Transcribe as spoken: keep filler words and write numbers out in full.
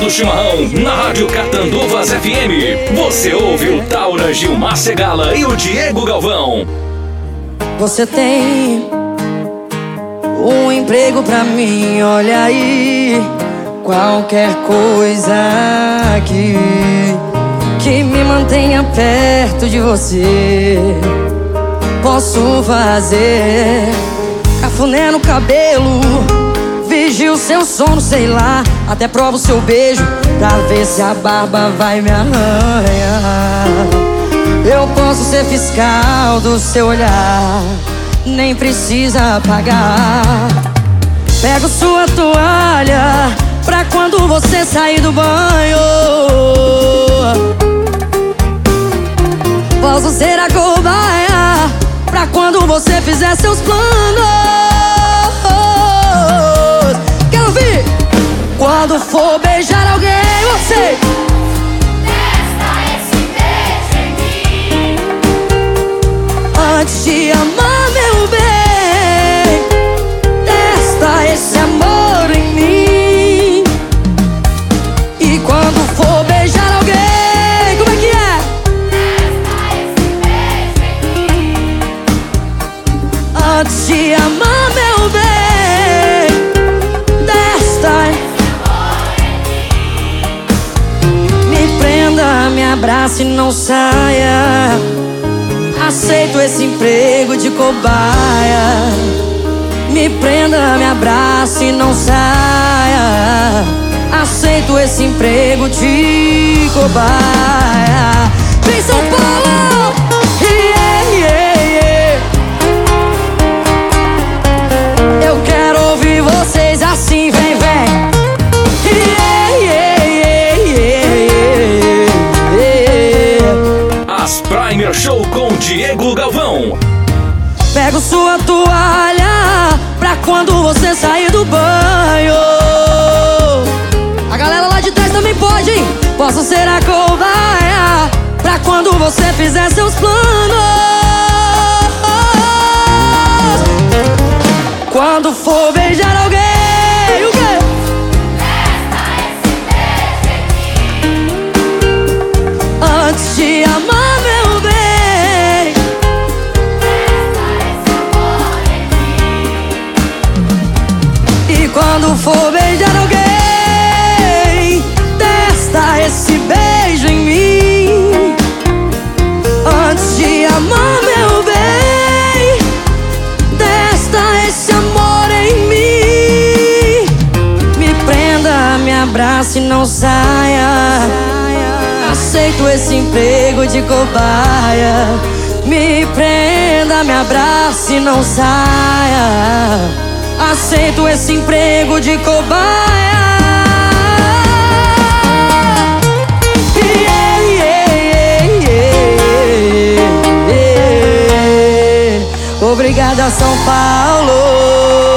do chimarrão na Rádio Catanduvas F M. Você ouve o Taura Gilmar Segala e o Diego Galvão. Você tem um emprego pra mim, olha aí. Qualquer coisa aqui que me mantenha perto de você posso fazer. Cafuné no cabelo, vigio seu sono, sei lá. Até provo seu beijo pra ver se a barba vai me arranhar. Eu posso ser fiscal do seu olhar, nem precisa pagar. Pego sua toalha pra quando você sair do banho. Posso ser a cobaia pra quando você fizer seus planos. Quero ouvir! Quando for beijar alguém, você testa esse beijo em mim. antes de amar, meu bem, testa esse amor em mim. E quando for beijar alguém, como é que é? Testa esse beijo em mim. Antes de amar, meu bem, testa. Me prenda, me abrace e não saia. Aceito esse emprego de cobaia. Me prenda, me abrace e não saia. Aceito esse emprego de cobaia. Vem São Paulo! Yeah, yeah, yeah. Eu quero ouvir vocês assim, vem, vem. Yeah, yeah, yeah, yeah, yeah. As Primer Show com Diego Galvão. Pego sua toalha pra quando você sair do banho. A galera lá de trás também pode, hein? Posso ser a cobaia pra quando você fizer seus planos. Quando for beijar alguém, o quê? Testa esse beijo em mim. Antes de amar, meu bem, Testa esse amor em mim. e quando for beijar alguém, testa esse beijo em mim. Antes de amar, meu bem, testa esse amor em mim. Me prenda, me abrace e não saia. Aceito esse emprego de cobaia. Me prenda, me abrace e não saia. Aceito esse emprego de cobaia. Yeah, yeah, yeah, yeah, yeah. Obrigada, São Paulo.